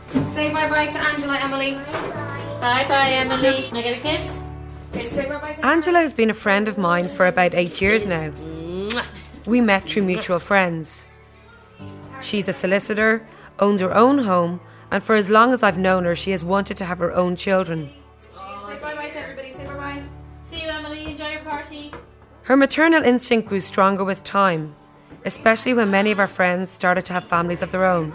Say bye-bye to Angela, Emily. Bye-bye, Emily. Can I get a kiss? Say bye-bye to Angela has been a friend of mine for about 8 years now. We met through mutual friends. She's a solicitor, owns her own home, and for as long as I've known her, she has wanted to have her own children. Say bye-bye to everybody. Say bye-bye. See you, Emily. Enjoy your party. Her maternal instinct grew stronger with time, especially when many of our friends started to have families of their own.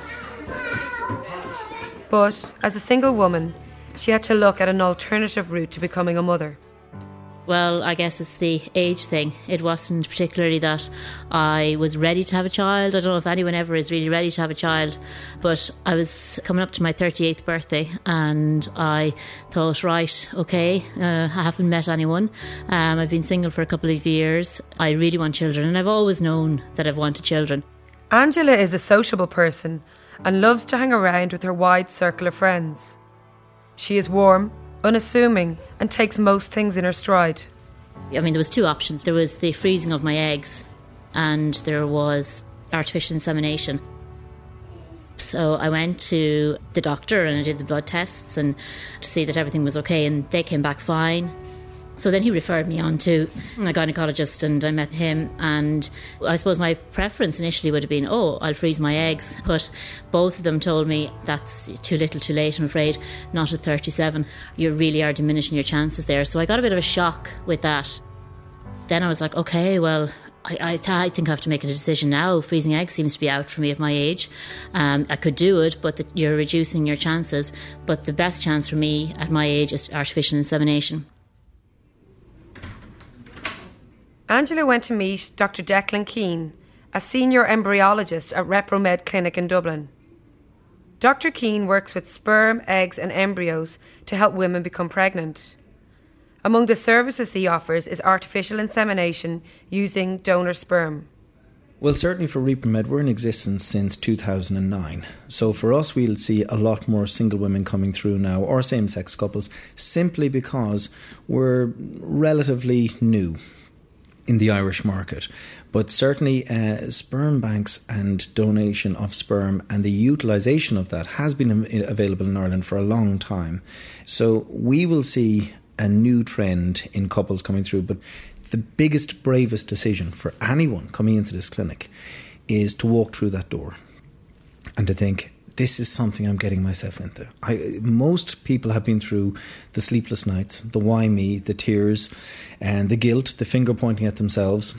But, as a single woman, she had to look at an alternative route to becoming a mother. Well, I guess it's the age thing. It wasn't particularly that I was ready to have a child. I don't know if anyone ever is really ready to have a child, but I was coming up to my 38th birthday and I thought, right, okay, I haven't met anyone. I've been single for a couple of years. I really want children, and I've always known that I've wanted children. Angela is a sociable person and loves to hang around with her wide circle of friends. She is warm, unassuming, and takes most things in her stride. I mean, there was two options. There was the freezing of my eggs and there was artificial insemination. So I went to the doctor and I did the blood tests and to see that everything was okay, and they came back fine. So then he referred me on to a gynaecologist and I met him, and I suppose my preference initially would have been, I'll freeze my eggs. But both of them told me that's too little too late, I'm afraid, not at 37. You really are diminishing your chances there. So I got a bit of a shock with that. Then I was like, okay, well, I think I have to make a decision now. Freezing eggs seems to be out for me at my age. I could do it, but you're reducing your chances. But the best chance for me at my age is artificial insemination. Angela went to meet Dr. Declan Keane, a senior embryologist at Repromed Clinic in Dublin. Dr. Keane works with sperm, eggs and embryos to help women become pregnant. Among the services he offers is artificial insemination using donor sperm. Well, certainly for Repromed, we're in existence since 2009. So for us, we'll see a lot more single women coming through now, or same-sex couples, simply because we're relatively new in the Irish market. But certainly sperm banks and donation of sperm and the utilisation of that has been available in Ireland for a long time. So we will see a new trend in couples coming through. But the biggest, bravest decision for anyone coming into this clinic is to walk through that door and to think, this is something I'm getting myself into. Most people have been through the sleepless nights, the why me, the tears, and the guilt, the finger pointing at themselves.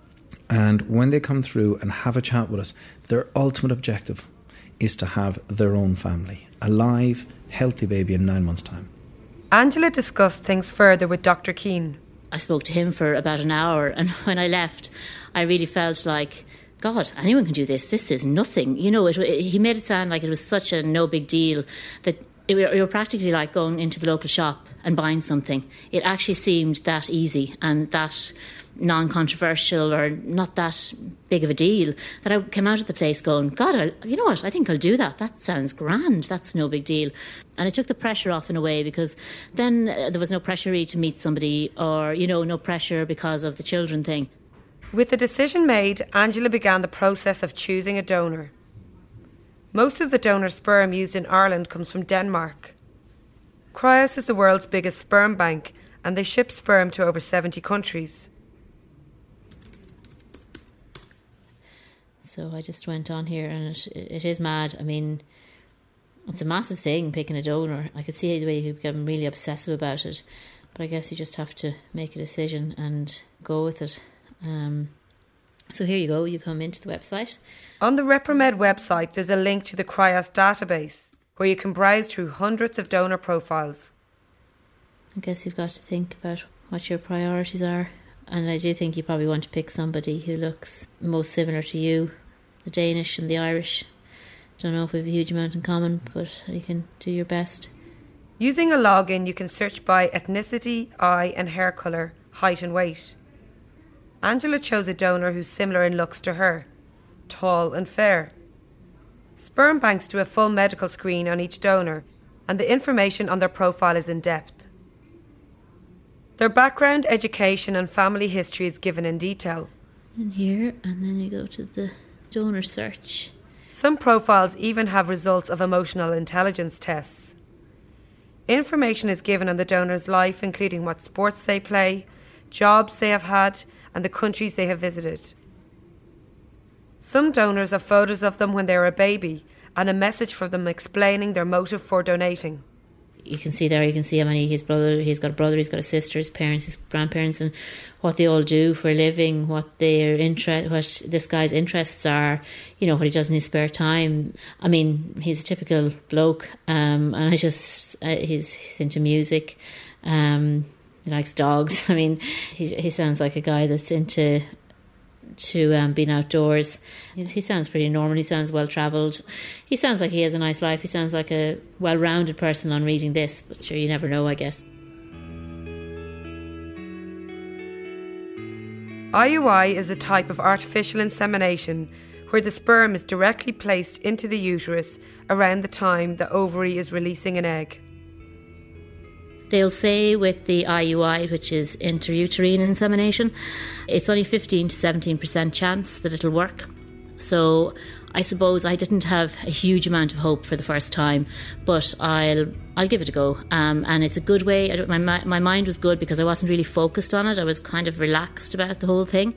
And when they come through and have a chat with us, their ultimate objective is to have their own family, a live, healthy baby in 9 months' time. Angela discussed things further with Dr. Keane. I spoke to him for about an hour, and when I left, I really felt like, God, anyone can do this. This is nothing. You know, he made it sound like it was such a no big deal that you're practically like going into the local shop and buying something. It actually seemed that easy and that non-controversial or not that big of a deal that I came out of the place going, God, you know what, I think I'll do that. That sounds grand. That's no big deal. And it took the pressure off in a way, because then there was no pressure really to meet somebody, or, you know, no pressure because of the children thing. With the decision made, Angela began the process of choosing a donor. Most of the donor sperm used in Ireland comes from Denmark. Cryos is the world's biggest sperm bank, and they ship sperm to over 70 countries. So I just went on here, and it is mad. I mean, it's a massive thing, picking a donor. I could see the way you could become really obsessive about it, but I guess you just have to make a decision and go with it. So here you go, you come into the website. On the Repromed website, there's a link to the Cryos database, where you can browse through hundreds of donor profiles. I guess you've got to think about what your priorities are. And I do think you probably want to pick somebody who looks most similar to you, the Danish and the Irish. Don't know if we have a huge amount in common, but you can do your best. Using a login, you can search by ethnicity, eye and hair colour, height and weight. Angela chose a donor who's similar in looks to her, tall and fair. Sperm banks do a full medical screen on each donor, and the information on their profile is in depth. Their background, education and family history is given in detail. In here, and then you go to the donor search. Some profiles even have results of emotional intelligence tests. Information is given on the donor's life, including what sports they play, jobs they have had, and the countries they have visited. Some donors have photos of them when they were a baby and a message from them explaining their motive for donating. You can see how many he's got a brother, he's got a sister, his parents, his grandparents, and what they all do for a living, what this guy's interests are, what he does in his spare time. I mean, he's a typical bloke, and he's into music, he likes dogs. I mean, he sounds like a guy that's into being outdoors. He sounds pretty normal. He sounds well travelled. He sounds like he has a nice life. He sounds like a well-rounded person on reading this, but sure, you never know, I guess. IUI is a type of artificial insemination where the sperm is directly placed into the uterus around the time the ovary is releasing an egg. They'll say with the IUI, which is intrauterine insemination, it's only 15 to 17% chance that it'll work. So I suppose I didn't have a huge amount of hope for the first time, but I'll give it a go. And it's a good way. My mind was good because I wasn't really focused on it. I was kind of relaxed about the whole thing.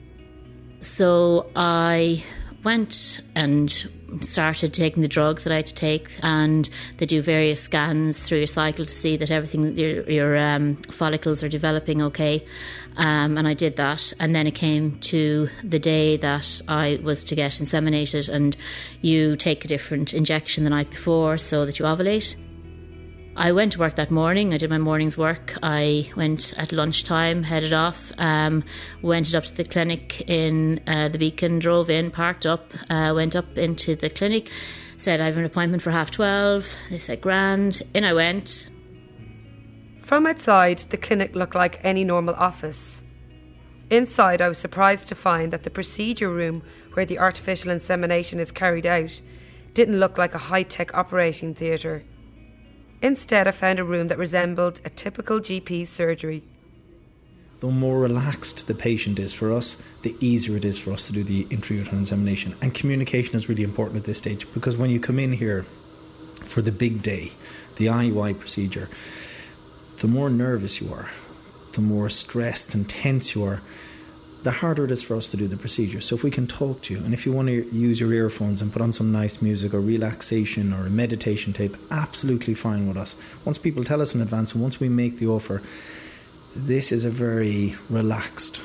So I went and started taking the drugs that I had to take, and they do various scans through your cycle to see that everything, your follicles are developing okay, and I did that. And then it came to the day that I was to get inseminated, and you take a different injection the night before so that you ovulate. I went to work that morning. I did my morning's work. I went at lunchtime, headed off, went up to the clinic in the Beacon, drove in, parked up, went up into the clinic, said I have an appointment for 12:30. They said grand. In I went. From outside, the clinic looked like any normal office. Inside, I was surprised to find that the procedure room where the artificial insemination is carried out didn't look like a high-tech operating theatre. Instead, I found a room that resembled a typical GP's surgery. The more relaxed the patient is for us, the easier it is for us to do the intrauterine insemination. And communication is really important at this stage, because when you come in here for the big day, the IUI procedure, the more nervous you are, the more stressed and tense you are, the harder it is for us to do the procedure. So if we can talk to you, and if you want to use your earphones and put on some nice music or relaxation or a meditation tape, absolutely fine with us. Once people tell us in advance and once we make the offer, this is a very relaxed,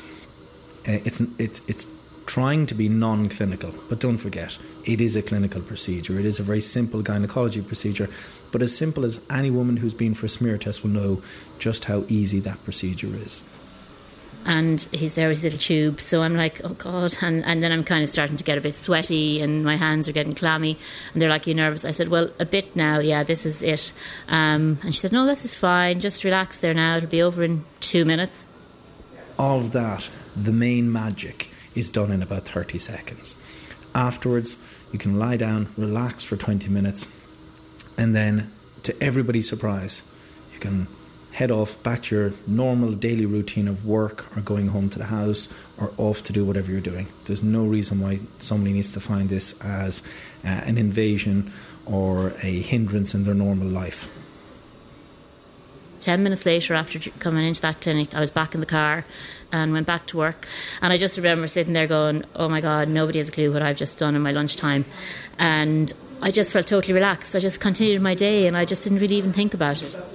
it's trying to be non-clinical, but don't forget, it is a clinical procedure. It is a very simple gynecology procedure, but as simple as any woman who's been for a smear test will know just how easy that procedure is. And he's there with his little tube, so I'm like, oh God, and then I'm kind of starting to get a bit sweaty and my hands are getting clammy, and they're like, you nervous? I said, well, a bit now, yeah, this is it. And she said, no, this is fine, just relax there now, it'll be over in 2 minutes. Of that, the main magic is done in about 30 seconds. Afterwards, you can lie down, relax for 20 minutes, and then, to everybody's surprise, you can head off back to your normal daily routine of work or going home to the house or off to do whatever you're doing. There's no reason why somebody needs to find this as an invasion or a hindrance in their normal life. 10 minutes later, after coming into that clinic, I was back in the car and went back to work. And I just remember sitting there going, oh my God, nobody has a clue what I've just done in my lunchtime. And I just felt totally relaxed. I just continued my day and I just didn't really even think about it.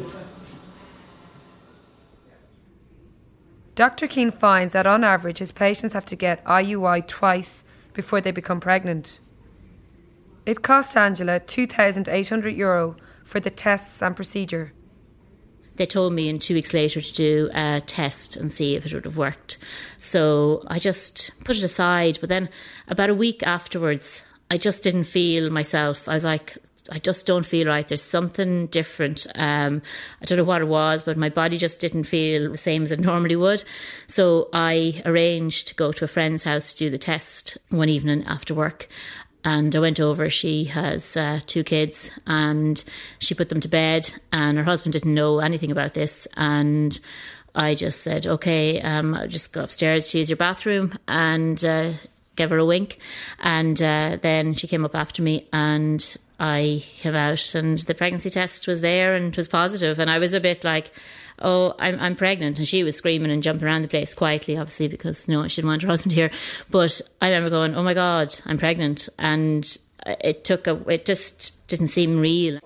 Dr. Keane finds that on average his patients have to get IUI twice before they become pregnant. It cost Angela €2,800 for the tests and procedure. They told me in 2 weeks later to do a test and see if it would have worked. So I just put it aside. But then about a week afterwards, I just didn't feel myself. I was like, I just don't feel right. There's something different. I don't know what it was, but my body just didn't feel the same as it normally would. So I arranged to go to a friend's house to do the test one evening after work. And I went over. She has 2 kids and she put them to bed, and her husband didn't know anything about this. And I just said, okay, I'll just go upstairs to use your bathroom and gave her a wink. And then she came up after me and I came out and the pregnancy test was there and it was positive. And I was a bit like, oh, I'm pregnant. And she was screaming and jumping around the place quietly, obviously, because she didn't want her husband here. But I remember going, oh my God, I'm pregnant. And it just didn't seem real.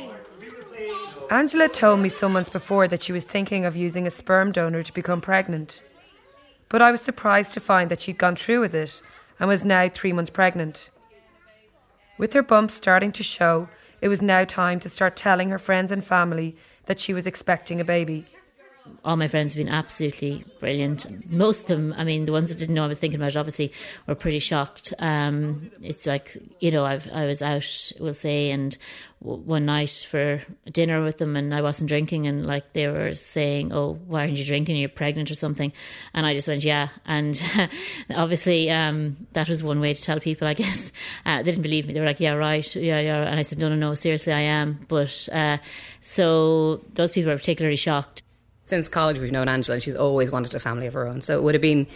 Angela told me some months before that she was thinking of using a sperm donor to become pregnant. But I was surprised to find that she'd gone through with it and was now 3 months pregnant. With her bumps starting to show, it was now time to start telling her friends and family that she was expecting a baby. All my friends have been absolutely brilliant. Most of them, I mean, the ones that didn't know I was thinking about it, obviously, were pretty shocked. It's like, I was out, we'll say, and one night for dinner with them and I wasn't drinking and like they were saying, oh, why aren't you drinking? You're pregnant or something. And I just went, yeah. And obviously that was one way to tell people, I guess. They didn't believe me. They were like, yeah, right. Yeah. And I said, no, seriously, I am. But so those people were particularly shocked. Since college, we've known Angela and she's always wanted a family of her own. So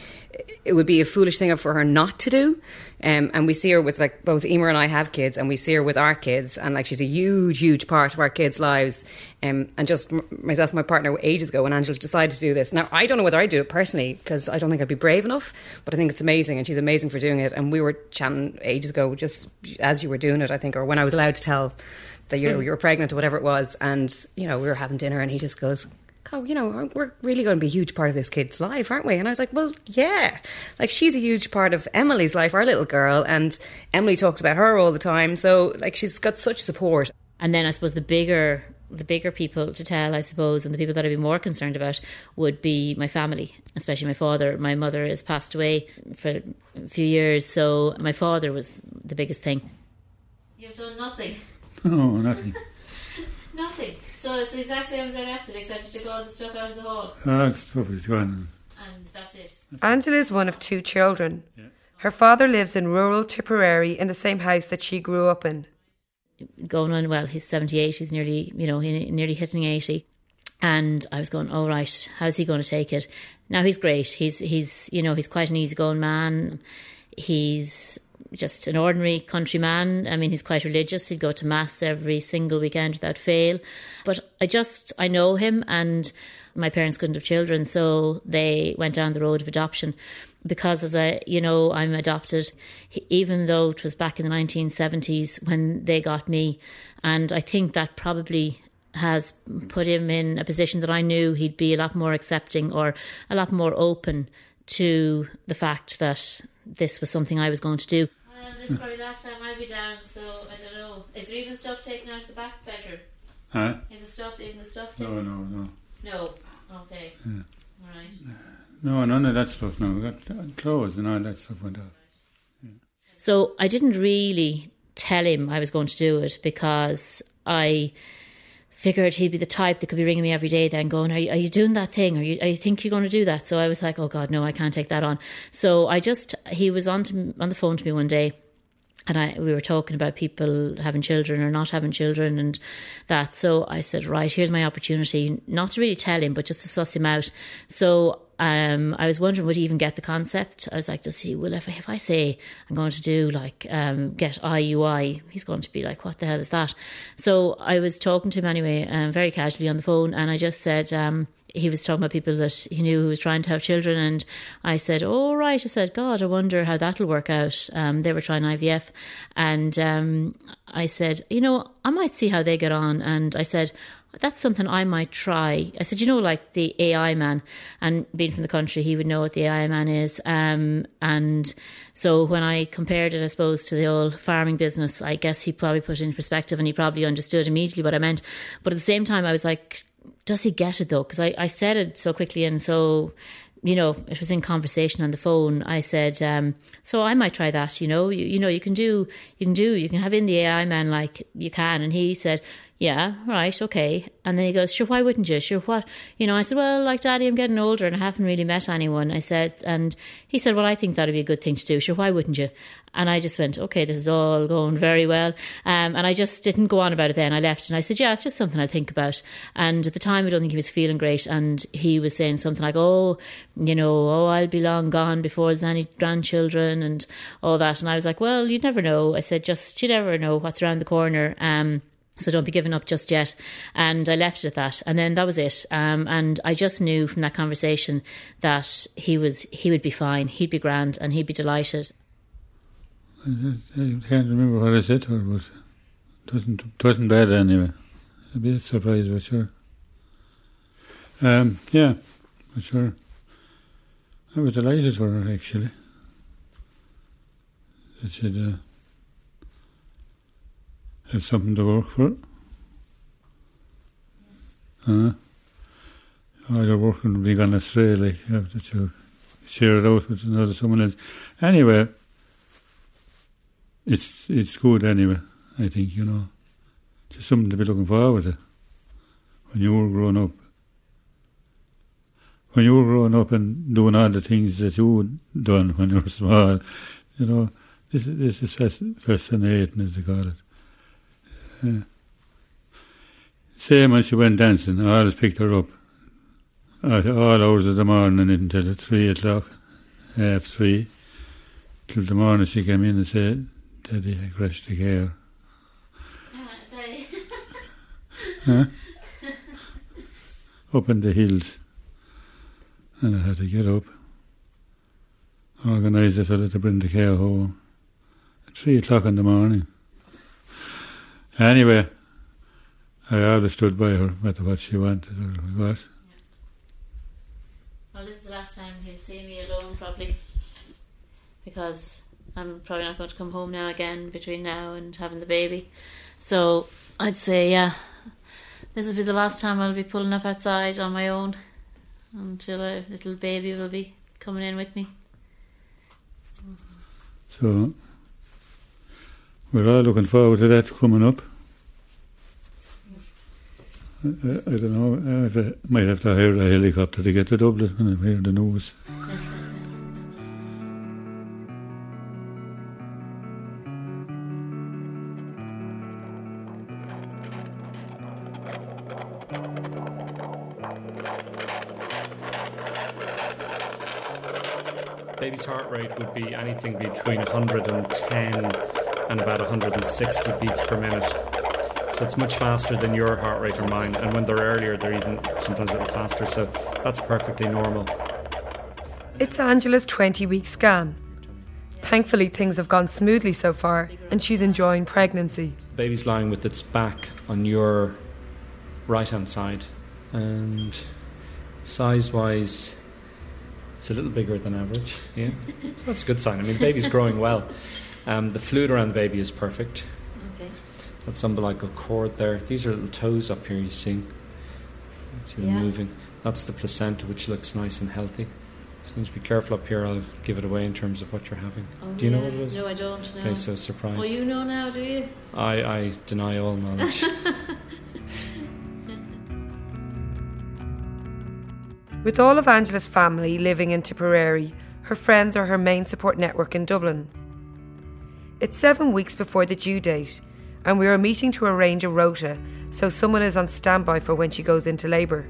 it would be a foolish thing for her not to do. And we see her with, like, both Emer and I have kids and we see her with our kids. And, like, she's a huge, huge part of our kids' lives. And just myself and my partner ages ago when Angela decided to do this. Now, I don't know whether I'd do it personally because I don't think I'd be brave enough. But I think it's amazing and she's amazing for doing it. And we were chatting ages ago just as you were doing it, I think, or when I was allowed to tell that, you were pregnant or whatever it was. And, we were having dinner and he just goes, oh, we're really going to be a huge part of this kid's life, aren't we? And I was like, well, yeah. Like, she's a huge part of Emily's life, our little girl, and Emily talks about her all the time. So, like, she's got such support. And then I suppose the bigger people to tell, I suppose, and the people that I'd be more concerned about would be my family, especially my father. My mother has passed away for a few years, so my father was the biggest thing. You've done nothing? No, nothing. Nothing. So it's the exact same as I left it, except you took all the stuff out of the hall. That stuff is gone. And that's it. Angela is one of 2 children. Yeah. Her father lives in rural Tipperary in the same house that she grew up in. Going on, well, he's 78, he's nearly, nearly hitting 80. And I was going, oh, right, how's he going to take it? Now, he's great. He's quite an easygoing man. He's just an ordinary countryman. I mean, he's quite religious. He'd go to mass every single weekend without fail. But I know him, and my parents couldn't have children, so they went down the road of adoption. Because I'm adopted, even though it was back in the 1970s when they got me. And I think that probably has put him in a position that I knew he'd be a lot more accepting or a lot more open to the fact that this was something I was going to do. Well, this is probably the last time I'll be down, so I don't know. Is there even stuff taken out of the back bedroom? Huh? Is the stuff taken? No. Okay. Yeah. All right. No, none of that stuff, no. We got clothes and all that stuff went off. Yeah. So I didn't really tell him I was going to do it because I figured he'd be the type that could be ringing me every day then going, are you doing that thing? Are you think you're going to do that? So I was like, oh God, no, I can't take that on. So he was on the phone to me one day and we were talking about people having children or not having children and that. So I said, right, here's my opportunity, not to really tell him, but just to suss him out. So I was wondering, would he even get the concept? I was like, does he? Well, if I say I'm going to do get IUI, he's going to be like, what the hell is that? So I was talking to him anyway, very casually on the phone, and I just said, he was talking about people that he knew who was trying to have children, and I said, oh right, I said, God, I wonder how that'll work out. They were trying IVF, and I said, I might see how they get on, and I said, that's something I might try. I said, like the AI man, and being from the country, he would know what the AI man is. And so when I compared it, I suppose, to the old farming business, I guess he probably put it in perspective and he probably understood immediately what I meant. But at the same time, I was like, does he get it though? Because I said it so quickly and so, it was in conversation on the phone. I said, so I might try that, you can have in the AI man like you can. And he said, yeah, right, okay. And then he goes, sure, why wouldn't you? Sure, what? I said, well, like, Daddy, I'm getting older and I haven't really met anyone. I said, and he said, well, I think that'd be a good thing to do. Sure, why wouldn't you? And I just went, okay, this is all going very well. And I just didn't go on about it then. I left and I said, yeah, it's just something I think about. And at the time, I don't think he was feeling great. And he was saying something like, oh, I'll be long gone before there's any grandchildren and all that. And I was like, well, you'd never know. I said, you never know what's around the corner. So don't be giving up just yet. And I left it at that. And then that was it. And I just knew from that conversation that he would be fine. He'd be grand and he'd be delighted. I can't remember what I said to her, but it wasn't bad anyway. A bit surprised, but sure. Yeah, but sure. I was delighted for her, actually. That she'd have something to work for. All your work would be gone astray, like, you have to share it out with someone else. Anyway, it's good anyway, I think, Just something to be looking forward to when you were growing up. When you were growing up and doing all the things that you done when you were small, this is fascinating, as they call it. Same when she went dancing, I always picked her up at all hours of the morning until 3 o'clock, 3:30, till the morning she came in and said, Daddy, I crashed the car. Huh? Up in the hills. And I had to get up, organise a fella to bring the car home at 3 o'clock in the morning. Anyway, I always stood by her, no matter what she wanted or what. Well, this is the last time he'll see me alone, probably, because I'm probably not going to come home now again between now and having the baby. So I'd say, yeah, this will be the last time I'll be pulling up outside on my own until a little baby will be coming in with me. So we're all looking forward to that coming up. I don't know, I might have to hire a helicopter to get to Dublin when I hear the news. Baby's heart rate would be anything between 110 and about 160 beats per minute. So it's much faster than your heart rate or mine. And when they're earlier, they're even sometimes a little faster. So that's perfectly normal. It's Angela's 20-week scan. Thankfully, things have gone smoothly so far, and she's enjoying pregnancy. The baby's lying with its back on your right-hand side. And size-wise, it's a little bigger than average. Yeah, so that's a good sign. I mean, the baby's growing well. The fluid around the baby is perfect. Okay. That's umbilical cord there. These are little toes up here, you see. See them moving. That's the placenta, which looks nice and healthy. So you need to be careful up here. I'll give it away in terms of what you're having. Oh, do you know what it is? No, I don't know. Okay, so surprise. Oh, you know now, do you? I deny all knowledge. With all of Angela's family living in Tipperary, her friends are her main support network in Dublin. It's 7 weeks before the due date, and we are meeting to arrange a rota so someone is on standby for when she goes into labour.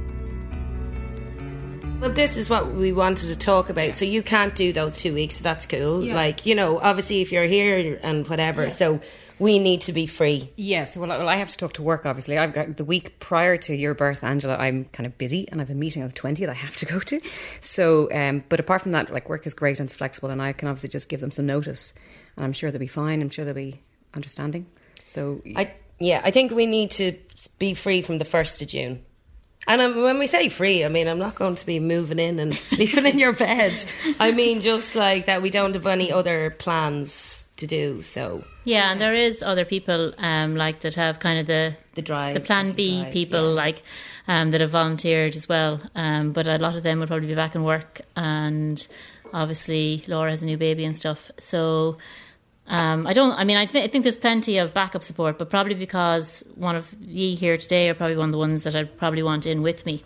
Well, this is what we wanted to talk about. So you can't do those 2 weeks, so that's cool. Yeah. Like, obviously if you're here and whatever, so we need to be free. Yes, well, I have to talk to work, obviously. I've got the week prior to your birth, Angela, I'm kind of busy and I have a meeting on the 20th I have to go to. So, but apart from that, like, work is great and it's flexible and I can obviously just give them some notice and I'm sure they'll be fine. I'm sure they'll be understanding. So, I think we need to be free from the 1st of June. And when we say free, I mean, I'm not going to be moving in and sleeping in your bed. I mean, just like that we don't have any other plans to do, so... Yeah, and there is other people like that have kind of the Plan B people like that have volunteered as well. But a lot of them will probably be back in work, and obviously Laura has a new baby and stuff. So I think there's plenty of backup support, but probably because one of ye here today are probably one of the ones that I'd probably want in with me.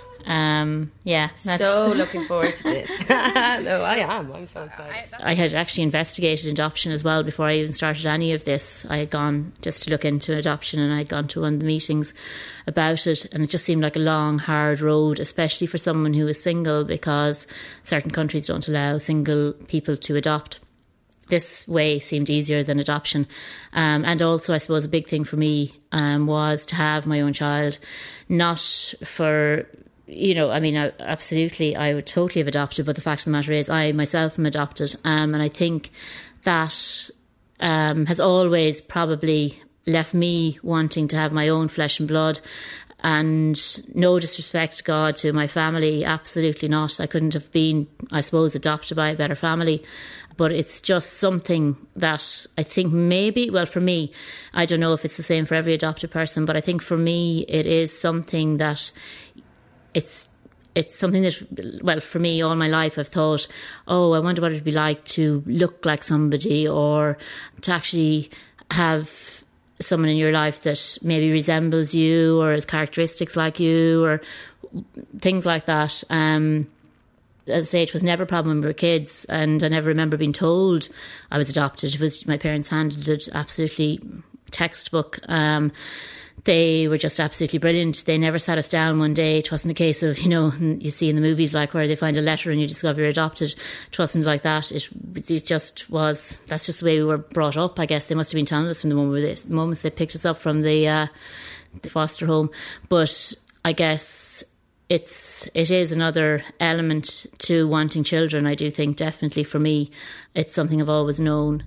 So looking forward to this. No, I am. I'm so excited. I had actually investigated adoption as well before I even started any of this. I had gone just to look into adoption, and I had gone to one of the meetings about it, and it just seemed like a long, hard road, especially for someone who is single, because certain countries don't allow single people to adopt. This way seemed easier than adoption. And also, I suppose, a big thing for me was to have my own child, not for... absolutely, I would totally have adopted, but the fact of the matter is I myself am adopted. And I think that has always probably left me wanting to have my own flesh and blood. And no disrespect, God, to my family, absolutely not. I couldn't have been, I suppose, adopted by a better family. But it's just something that I think maybe, well, for me, I don't know if it's the same for every adopted person, but I think for me it is something that... It's something that, well, for me, all my life I've thought, oh, I wonder what it'd be like to look like somebody, or to actually have someone in your life that maybe resembles you or has characteristics like you, or things like that. As I say, it was never a problem when we were kids, and I never remember being told I was adopted. It was, my parents handled it absolutely textbook. They were just absolutely brilliant. They never sat us down one day. It wasn't a case of, you see in the movies, like where they find a letter and you discover you're adopted. It wasn't like that. It just was, that's just the way we were brought up, I guess. They must have been telling us from the moments they picked us up from the foster home. But I guess it is another element to wanting children. I do think, definitely for me, it's something I've always known.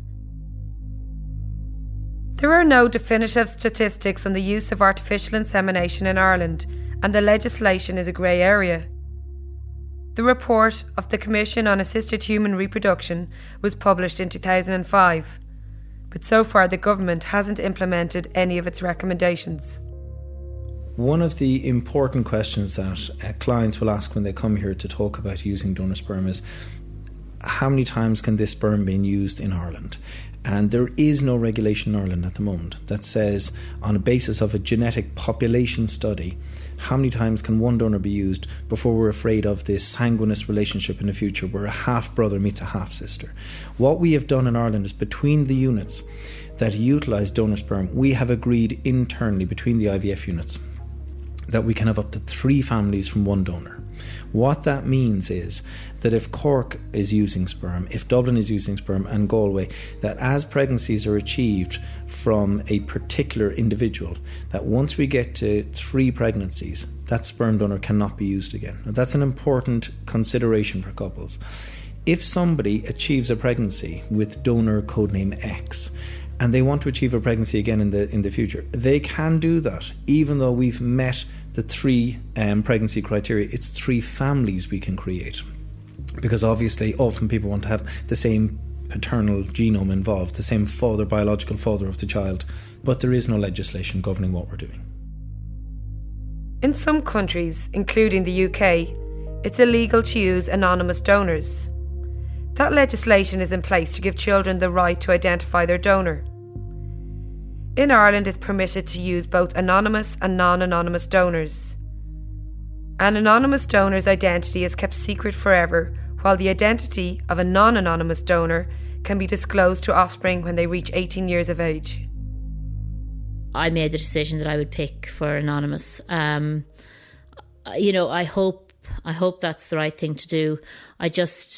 There are no definitive statistics on the use of artificial insemination in Ireland, and the legislation is a grey area. The report of the Commission on Assisted Human Reproduction was published in 2005, but so far the government hasn't implemented any of its recommendations. One of the important questions that clients will ask when they come here to talk about using donor sperm is, how many times can this sperm be used in Ireland? And there is no regulation in Ireland at the moment that says, on a basis of a genetic population study, how many times can one donor be used before we're afraid of this sanguineous relationship in the future where a half-brother meets a half-sister. What we have done in Ireland is, between the units that utilise donor sperm, we have agreed internally between the IVF units that we can have up to 3 families from one donor. What that means is that if Cork is using sperm, if Dublin is using sperm, and Galway, that as pregnancies are achieved from a particular individual, that once we get to 3 pregnancies, that sperm donor cannot be used again. Now, that's an important consideration for couples. If somebody achieves a pregnancy with donor codename X, and they want to achieve a pregnancy again in the future, they can do that, even though we've met the 3 pregnancy criteria. It's 3 families we can create, because obviously often people want to have the same paternal genome involved, the same father, biological father of the child, but there is no legislation governing what we're doing. In some countries, including the UK, it's illegal to use anonymous donors. That legislation is in place to give children the right to identify their donor. In Ireland, it's permitted to use both anonymous and non-anonymous donors. An anonymous donor's identity is kept secret forever, while the identity of a non-anonymous donor can be disclosed to offspring when they reach 18 years of age. I made the decision that I would pick for anonymous. I hope that's the right thing to do. I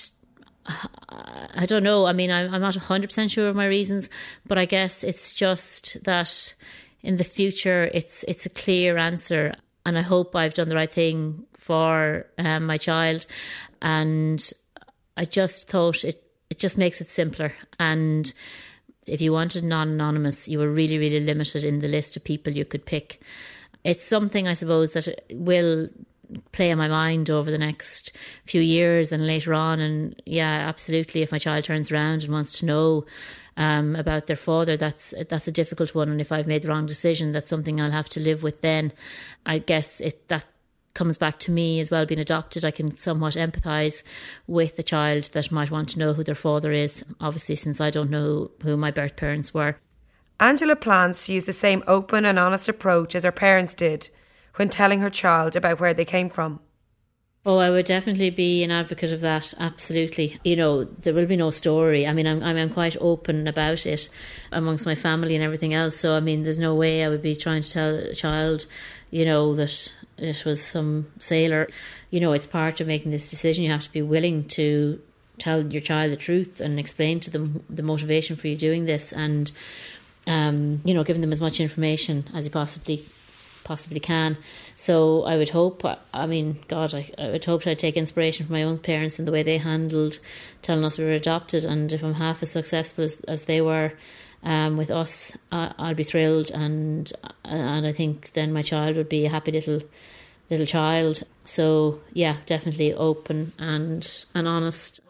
don't know. I mean, I'm not 100% sure of my reasons, but I guess it's just that in the future it's a clear answer, and I hope I've done the right thing for my child. And I just thought it just makes it simpler. And if you wanted non-anonymous, you were really, really limited in the list of people you could pick. It's something, I suppose, that will play in my mind over the next few years and later on. And yeah, absolutely, if my child turns around and wants to know about their father, that's a difficult one. And if I've made the wrong decision, that's something I'll have to live with then. I guess that comes back to me as well, being adopted, I can somewhat empathise with the child that might want to know who their father is, obviously, since I don't know who my birth parents were. Angela plans to use the same open and honest approach as her parents did when telling her child about where they came from. Oh, I would definitely be an advocate of that, absolutely. You know, there will be no story. I mean, I'm quite open about it amongst my family and everything else, so I mean, there's no way I would be trying to tell a child, you know, that it was some sailor. You know, it's part of making this decision. You have to be willing to tell your child the truth and explain to them the motivation for you doing this, and you know, giving them as much information as you possibly can. So I would hope, I mean, God, I would hope I'd take inspiration from my own parents and the way they handled telling us we were adopted, and if I'm half as successful as they were with us, I'd be thrilled, and I think then my child would be a happy little child. So yeah, definitely open and honest.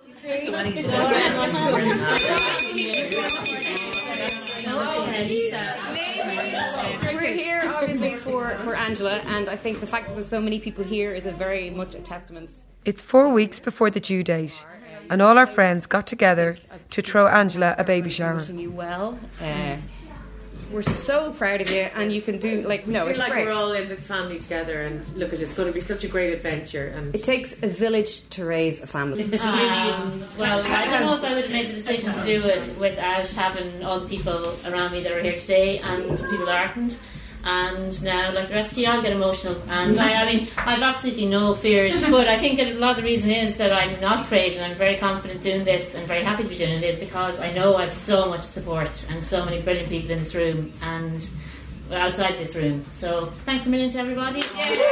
We're here obviously for Angela, and I think the fact that there's so many people here is a very much a testament. It's 4 weeks before the due date, and all our friends got together to throw Angela a baby shower. Wishing you well. We're so proud of you, and you can do it's like great. We're all in this family together, and look at it, it's going to be such a great adventure. And It takes a village to raise a family. Well, I don't know if I would have made the decision to do it without having all the people around me that are here today and people that aren't. And now, like the rest of you, I'll get emotional. And I mean, I've absolutely no fears, but I think a lot of the reason is that I'm not afraid, and I'm very confident doing this and very happy to be doing it, is because I know I have so much support and so many brilliant people in this room and outside this room. So thanks a million to everybody.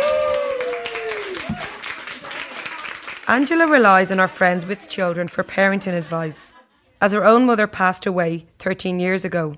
Angela relies on our friends with children for parenting advice, as her own mother passed away 13 years ago.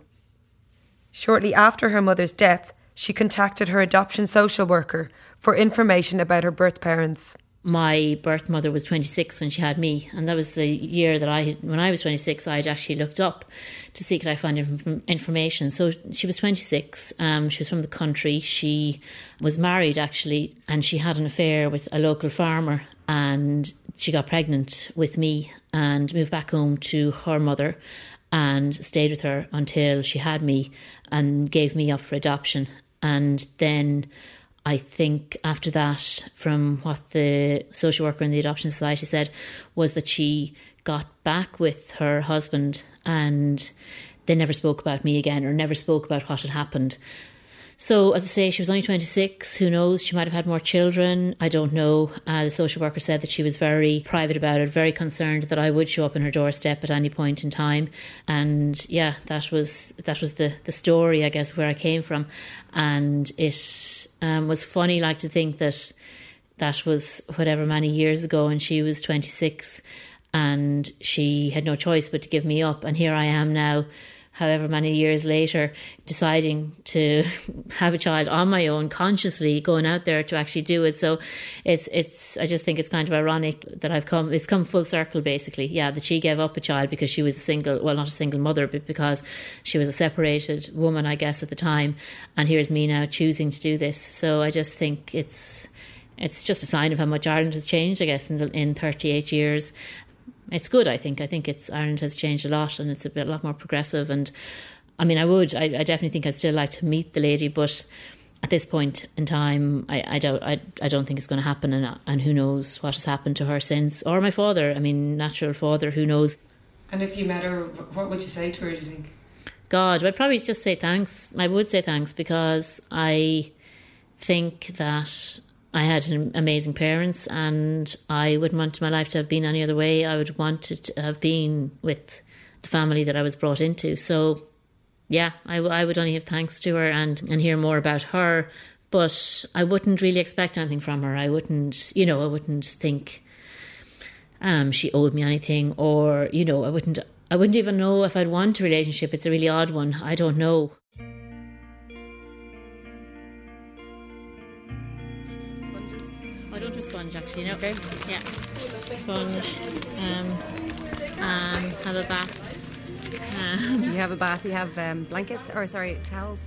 Shortly after her mother's death, she contacted her adoption social worker for information about her birth parents. My birth mother was 26 when she had me, and that was the year that when I was 26, I'd actually looked up to see could I find information. So she was 26, she was from the country, she was married actually, and she had an affair with a local farmer, and she got pregnant with me and moved back home to her mother and stayed with her until she had me and gave me up for adoption. And then I think after that, from what the social worker in the Adoption Society said, was that she got back with her husband and they never spoke about me again, or never spoke about what had happened. So, as I say, she was only 26. Who knows? She might have had more children. I don't know. The social worker said that she was very private about it, very concerned that I would show up on her doorstep at any point in time. And yeah, that was the story, I guess, where I came from. And it was funny, like, to think that was whatever many years ago, and she was 26, and she had no choice but to give me up. And here I am now, however many years later, deciding to have a child on my own, consciously going out there to actually do it. So it's I just think it's kind of ironic that it's come full circle, basically. Yeah, that she gave up a child because she was not a single mother, but because she was a separated woman, I guess, at the time. And here's me now choosing to do this. So I just think it's just a sign of how much Ireland has changed, I guess, in 38 years. It's good, I think. I think Ireland has changed a lot, and it's a lot more progressive. And I mean, I definitely think I'd still like to meet the lady, but at this point in time, I don't think it's going to happen. And who knows what has happened to her since, or my father. I mean, natural father, who knows? And if you met her, what would you say to her, do you think? God, I'd probably just say thanks. I would say thanks, because I think that I had amazing parents, and I wouldn't want my life to have been any other way. I would want it to have been with the family that I was brought into. So, yeah, I would only have thanks to her and hear more about her. But I wouldn't really expect anything from her. I wouldn't think she owed me anything, or, I wouldn't even know if I'd want a relationship. It's a really odd one. I don't know. I don't do sponge, actually. No. Okay. Yeah. Sponge. Have a bath. You have a bath. You have blankets, towels.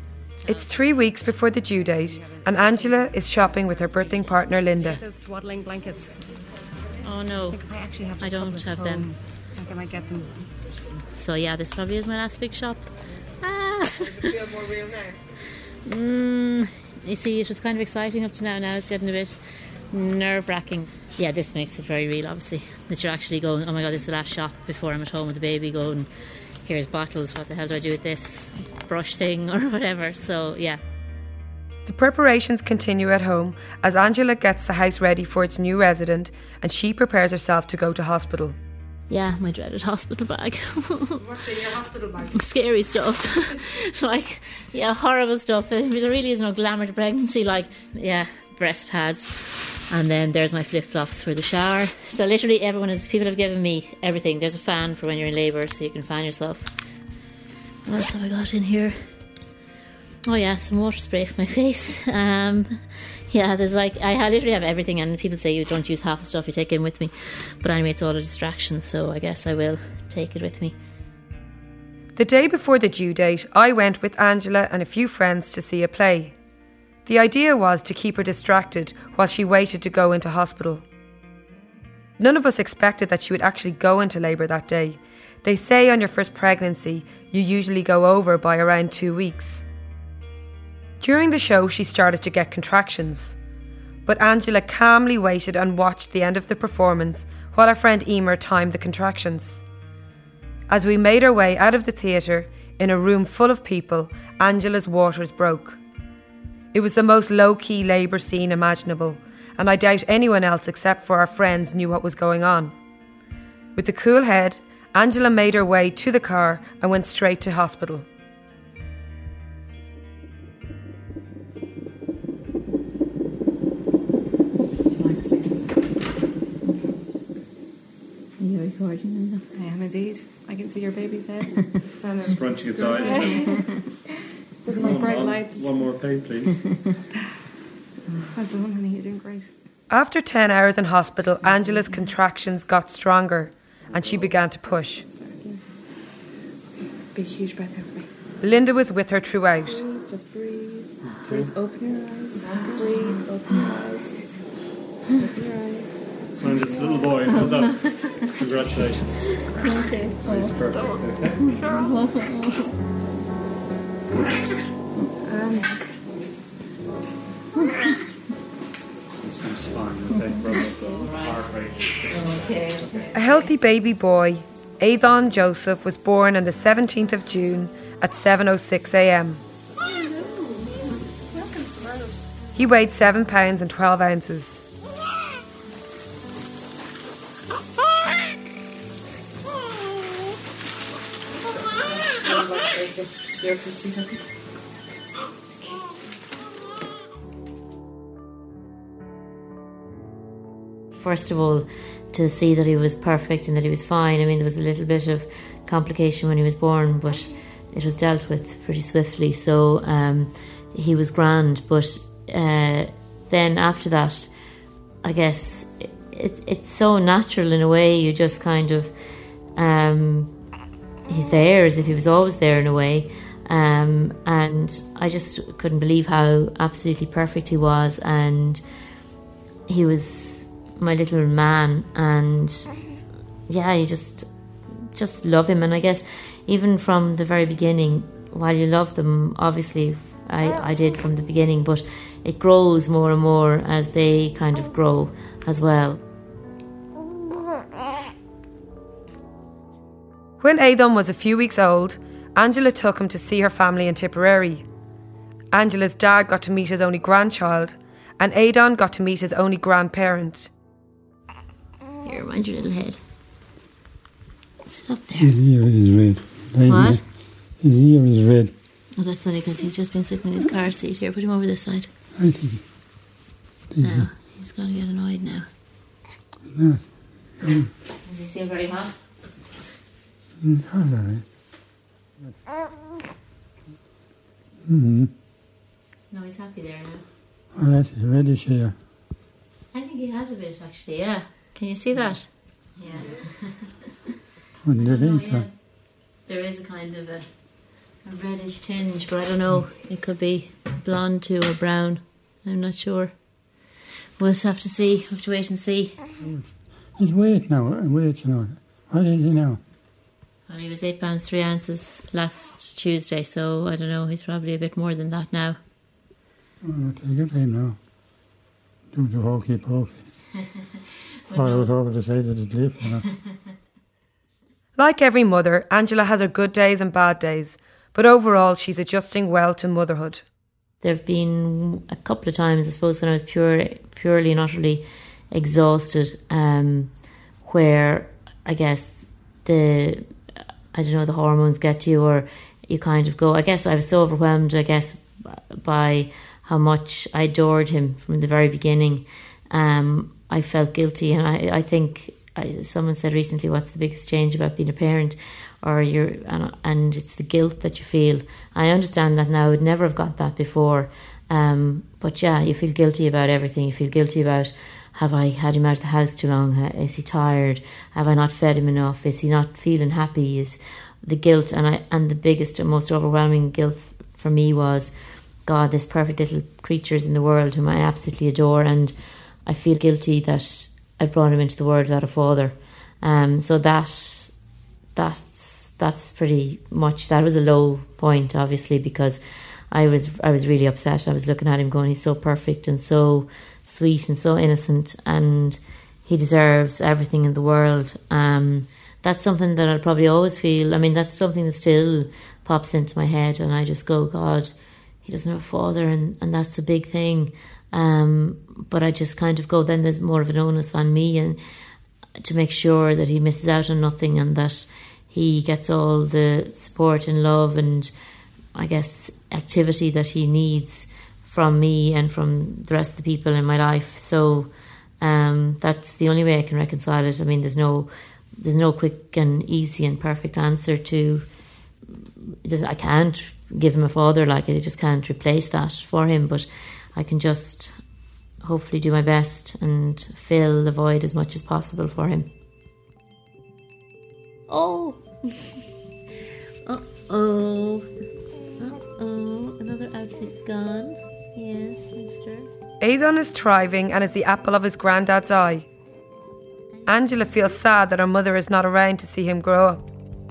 It's 3 weeks before the due date, and Angela is shopping with her birthing partner Linda. Those swaddling blankets. Oh no, I think I actually have. I don't have them. I think I might get them. So yeah, this probably is my last big shop. Does it feel more real now? You see, it was kind of exciting up to now. Now it's getting a bit nerve-wracking. Yeah, this makes it very real, obviously, that you're actually going, oh my God, this is the last shop before I'm at home with the baby, going, here's bottles, what the hell do I do with this brush thing or whatever. So yeah. The preparations continue at home as Angela gets the house ready for its new resident, and she prepares herself to go to hospital. Yeah, my dreaded hospital bag. What's in your hospital bag? Scary stuff. Horrible stuff. There really is no glamour to pregnancy, breast pads. And then there's my flip-flops for the shower. So literally people have given me everything. There's a fan for when you're in labour so you can fan yourself. What else have I got in here? Oh yeah, some water spray for my face. There's I literally have everything, and people say you don't use half the stuff you take in with me. But anyway, it's all a distraction, so I guess I will take it with me. The day before the due date, I went with Angela and a few friends to see a play. The idea was to keep her distracted while she waited to go into hospital. None of us expected that she would actually go into labour that day. They say on your first pregnancy, you usually go over by around 2 weeks. During the show, she started to get contractions. But Angela calmly waited and watched the end of the performance while her friend Emer timed the contractions. As we made our way out of the theatre, in a room full of people, Angela's waters broke. It was the most low-key labour scene imaginable, and I doubt anyone else except for our friends knew what was going on. With a cool head, Angela made her way to the car and went straight to hospital. Are you recording now? I am indeed. I can see your baby's head. Scrunching its eyes. Doesn't like bright lights. One more plate, please. Well done, honey. You're doing great. After 10 hours in hospital, Angela's contractions got stronger and she began to push. Big, huge breath out for me. Linda was with her throughout. Breathe, just breathe. Breathe, open your eyes. Breathe, open your eyes. Open your eyes. So I'm just a little boy. Well done. Congratulations. Okay. It's perfect. Okay. Seems fine. Okay, brother. Heart rate. Okay. A healthy baby boy, Adon Joseph, was born on the 17th of June at 7:06 a.m. He weighed 7 pounds and 12 ounces. First of all, to see that he was perfect and that he was fine. I mean, there was a little bit of complication when he was born, but it was dealt with pretty swiftly. So he was grand. But then after that, I guess it's so natural in a way. You just kind of he's there as if he was always there in a way. And I just couldn't believe how absolutely perfect he was, and he was my little man, and yeah, you just love him. And I guess even from the very beginning, while you love them, obviously I did from the beginning, but it grows more and more as they kind of grow as well. When Adon was a few weeks old, Angela took him to see her family in Tipperary. Angela's dad got to meet his only grandchild, and Adon got to meet his only grandparent. Here, mind your little head. Sit up there. His ear is red. What? His ear is red. Oh, that's only because he's just been sitting in his car seat. Here, put him over this side. I think. Now, he's going to get annoyed now. No. Does he seem very hot? All right. Mm-hmm. No, he's happy there now. Oh, that's his reddish hair. I think he has a bit, actually, yeah. Can you see that? Yeah. Wouldn't you think so? Yeah. There is a kind of a a reddish tinge, but I don't know. It could be blonde too or brown. I'm not sure. We'll just have to see. We'll have to wait and see. His weight now. What is he now? Well, he was 8 pounds 3 ounces last Tuesday, so I don't know. He's probably a bit more than that now. Oh, take your time now. Do the hokey pokey. Fall out over the side of the cliff, you know. Like every mother, Angela has her good days and bad days, but overall she's adjusting well to motherhood. There have been a couple of times, I suppose, when I was purely and utterly exhausted, where I guess the hormones get to you, or you kind of go. I guess I was so overwhelmed, by how much I adored him from the very beginning. I felt guilty, and I think someone said recently, "What's the biggest change about being a parent?" And it's the guilt that you feel. I understand that now. I would never have got that before. But yeah, you feel guilty about everything. You feel guilty about, have I had him out of the house too long? Is he tired? Have I not fed him enough? Is he not feeling happy? Is the guilt, and the biggest and most overwhelming guilt for me was, God, this perfect little creatures in the world whom I absolutely adore, and I feel guilty that I brought him into the world without a father. So that's pretty much, that was a low point, obviously, because I was really upset. I was looking at him going, he's so perfect and so sweet and so innocent, and he deserves everything in the world. That's something that I'll probably always feel. I mean, that's something that still pops into my head, and I just go, God, he doesn't have a father, and that's a big thing. But I just kind of go, then there's more of an onus on me, and to make sure that he misses out on nothing, and that he gets all the support and love and, I guess, activity that he needs from me and from the rest of the people in my life. So that's the only way I can reconcile it. I mean, there's no quick and easy and perfect answer to this. I can't give him a father, I just can't replace that for him, but I can just hopefully do my best and fill the void as much as possible for him. Oh. Uh-oh. Another outfit gone. Yes, mister. Aidan is thriving and is the apple of his granddad's eye. Angela feels sad that her mother is not around to see him grow up.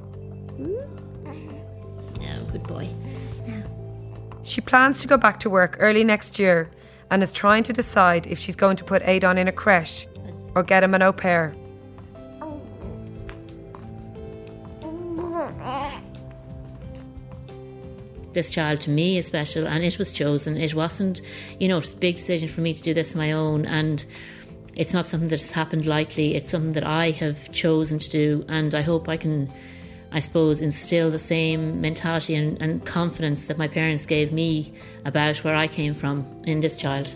No, good boy. No. She plans to go back to work early next year and is trying to decide if she's going to put Aidan in a creche or get him an au pair. This child to me is special, and it was chosen. It wasn't, it's a big decision for me to do this on my own, and it's not something that has happened lightly. It's something that I have chosen to do, and I hope I can, I suppose, instill the same mentality and confidence that my parents gave me about where I came from in this child.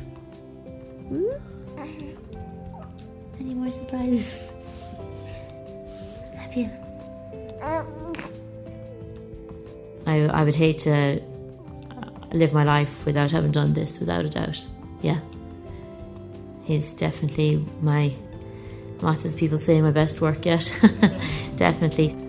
Any more surprises? Have you? I would hate to live my life without having done this, without a doubt. Yeah. He's definitely what does people say, my best work yet? Definitely.